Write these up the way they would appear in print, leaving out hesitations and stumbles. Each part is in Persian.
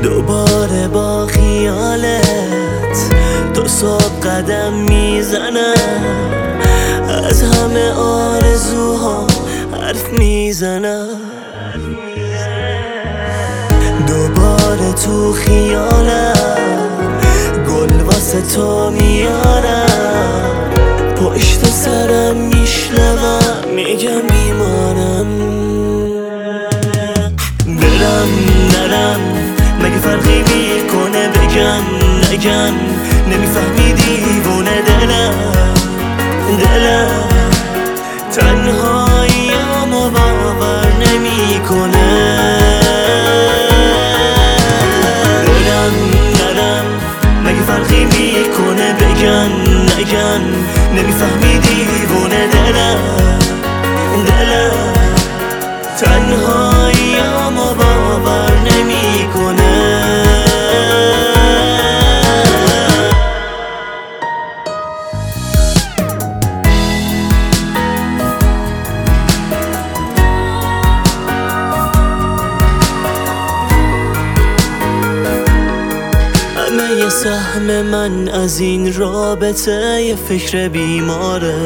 دوباره با خیالت تو صبح قدم میزنم، از همه آرزوها حرف میزنم. دوباره تو خیالم گل واسه تو میارم، پشت سرم میشنوم میگم میمانم. برم نرم مگه فرقی میکنه، بگم نگم نمیفهمی دیوونه دلم تنهاییامو باور نمیکنه. برم نرم مگه فرقی میکنه، بگم نگم نمیفهمی دیوونه دلم تنهاییامو باور نمیکنه. همه یه سهم من از این رابطه یه فکر بیماره،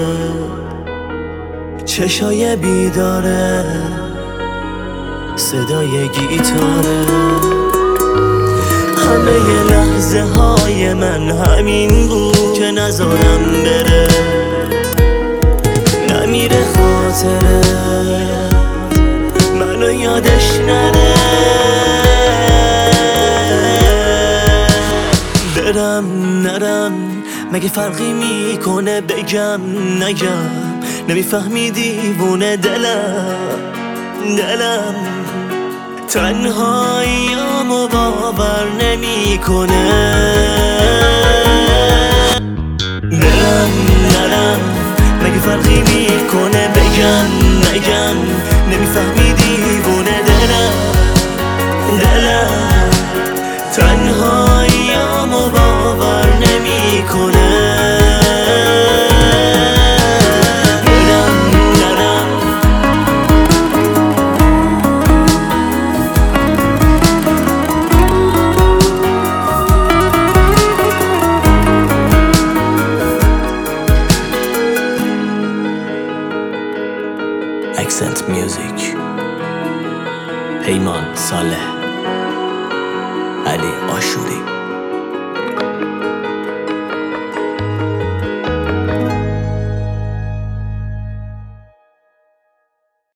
چشای بیداره، صدای گیتاره. همه یه لحظه های من همین بود که نذارم بره، نمیره خاطره منو یادش نره. برم نرم مگه فرقی میکنه، بگم نگم نمیفهمی دیوونه دلم تنهاییامو باور نمیکنه. برم نرم مگه فرقی میکنه، بگم نگم نمیفهمی دیوونه دلم تنهاییامو باور نمیکنه. Accent Music پیمان صالح علی آشوری.